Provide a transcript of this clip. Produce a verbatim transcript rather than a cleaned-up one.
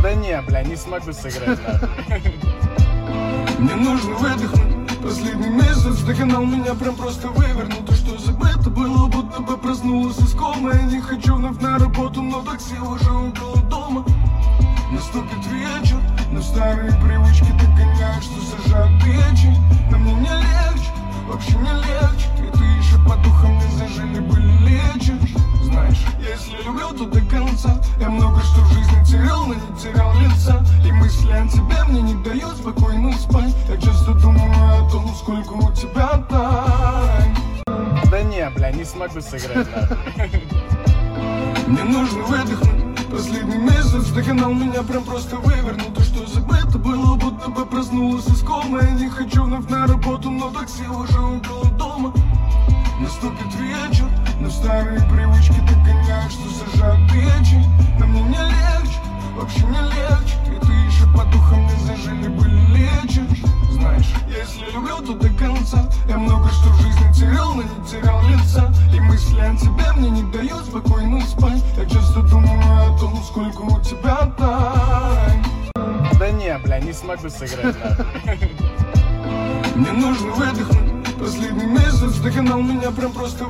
Да не, бля, не смогу сыграть. Мне нужно выдохнуть. Последний месяц догнал меня, прям просто вывернул. То, что забыто было, будто бы проснулась из комы. Я не хочу вновь на работу, но такси уже около дома. Наступит вечер, но старые привычки догоняют, что сажают печень. Но мне не легче, вообще не легче. И ты еще по духам не зажили, были лечишь. Знаешь, если люблю, то до конца. Я много что в жизни терял, но не терял лица. И мысли о тебе мне не дают спокойно спать. Я часто думаю о том, сколько у тебя тайн. Да не, бля, не смогу сыграть. Мне нужно выдохнуть. Последний месяц догнал меня, прям просто вывернул. То, что забыто было, будто бы проснулась из комы. Я не хочу вновь на работу, но такси уже около дома. Наступит вечер, но старые привычки догоняют, что сажают печень. Но мне не легче, вообще не легче. И ты еще по духам не зажили, были лечишь. Знаешь, если люблю, то до конца. Я много что в жизни терял, но не терял лица. И мысли о тебе мне не дают спокойно спать. Я часто думаю о том, сколько у тебя тайн. Да не, бля, не смогу сыграть. Мне нужно выдохнуть. Последний месяц догнал меня, прям просто